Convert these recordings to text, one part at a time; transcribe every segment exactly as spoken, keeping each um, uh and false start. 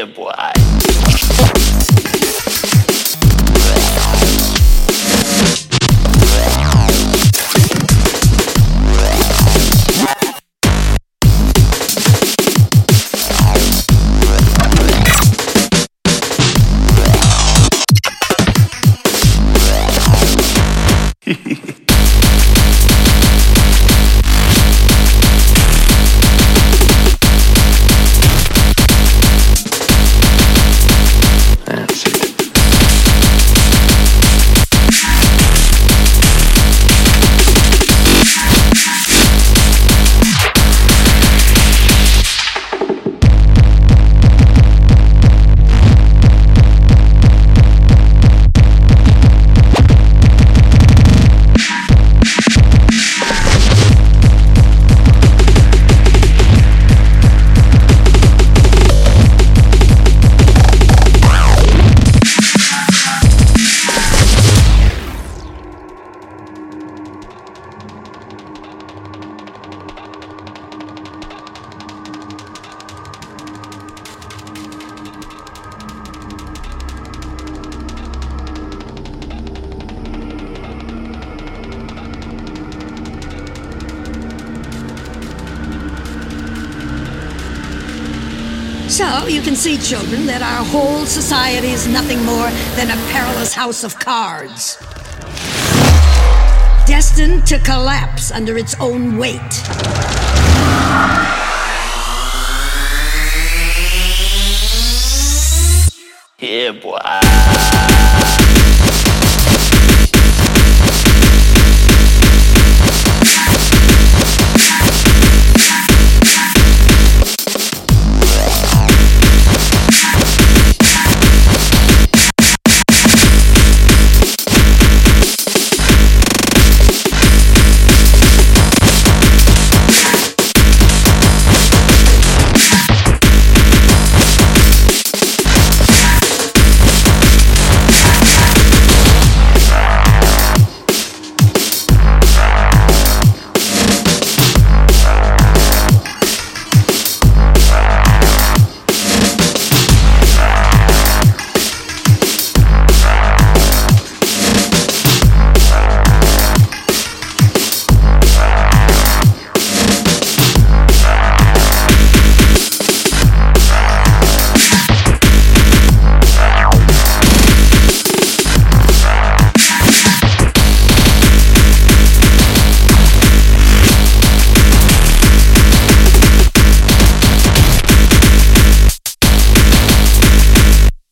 Yeah, boy. That's it. So, you can see, children, that our whole society is nothing more than a perilous house of cards, destined to collapse under its own weight. Yeah, boy.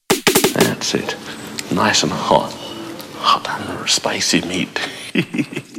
That's it. Nice and hot. Hot and spicy meat.